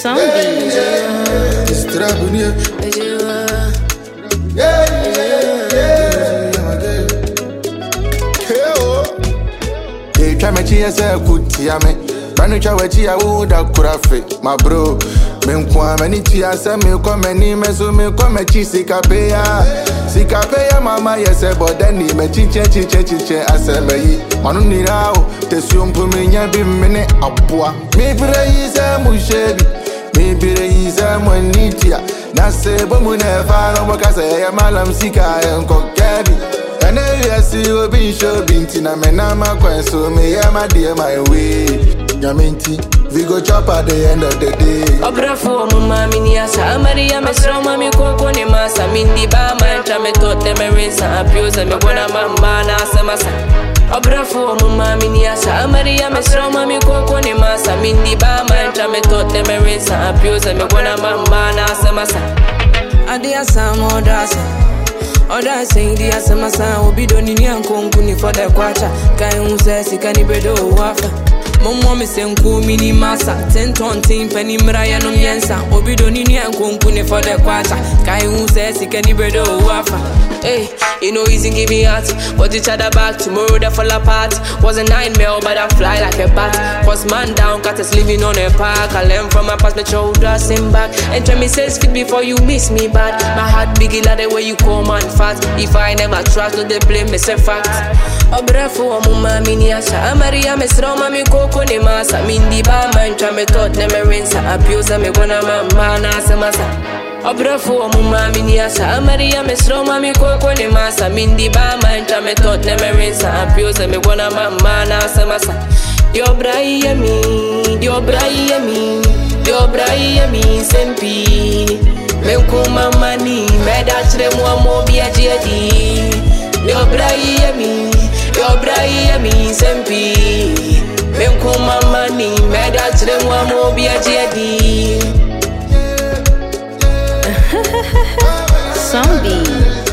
Zombie. Try me cheers a good tia me. Panucha wachia woulda kurafe, my bro. Menkwa many tears and me come any me so me come Sikapeya. Sikapeya mama yes but then me chiche aseme. Manu ni rao te sumpu me nya bi mene abua. Me pray is a mushebi. Me pray is a mwanitia. Na se bomu nefa no bakase ya malam sika enko kebi. And I see you being show bintina menama so me yeah my dear my way. Yaminti, we go chop at the end of the day. Obrafo mama miniasa Maria mesro mami koko ni masa mindi ba mantra me tote me rinsa abuse me gona mama na samasa. Obrafo mama miniasa Maria mesro mami koko ni masa mindi ba mantra me tote me rinsa abuse me gona mama na samasa. Adia samo dasa. Oda saying the asamasa obi doni ni ankonkuni for the kwacha kai unse sikani bedo wafa momo me senku mini masa 10 ton tin penny mraya no miensa obi doni ni ankonkuni for the kwacha kai unse sikani bedo wafa. Hey, you know easy give me heart, but each other back tomorrow they fall apart. Was a nightmare, but I fly like a bat. Cause man down, cat is living on a park. I learn from my past, my shoulders sing back. And tell me 6 feet before you miss me bad. My heart big like the way you come and fat. If I never trust, no they blame me say fact. Obrefo mama miniasa Maria mesro mami koko ni masa mindi ba mantra me tot ne me rinsa abuse me gona mama na samasa. Obrafo mama miniasa Maria mesro mami koko ni masa mindi ba mantra me tot ne me rinsa abuse me gona mama na samasa. Dio brai mi sempi me ko mama ni me da chre mo mo bia jedi. Dio brai mi sempi me ko mama ni me da chre mo mo bia jedi. Zombie.